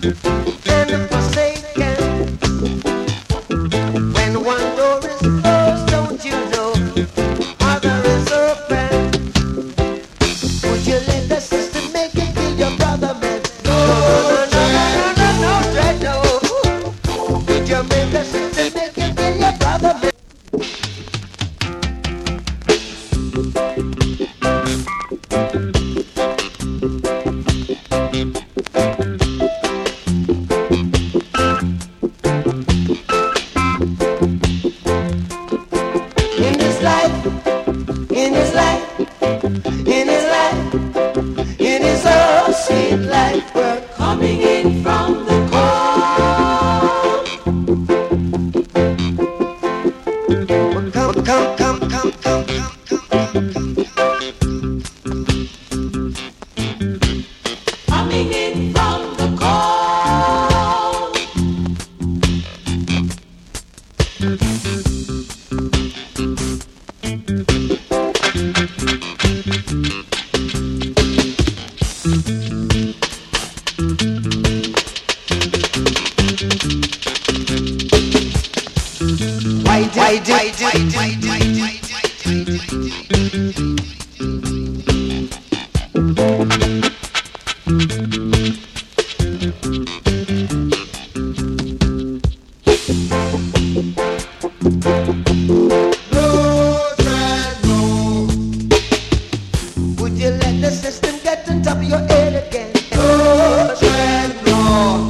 and the forsaken. When one door is closed, don't you know other is open? Would you let the system make it be your brother, man? No, no, no, no, no, no, no, dread, no. Would you make the system make it be your brother, man? In this life, in his life, in his life, in his oh sweet life, we're coming in from the cold. Coming in from the cold. Would you let the system get on top of your head again? Oh, dreadnought.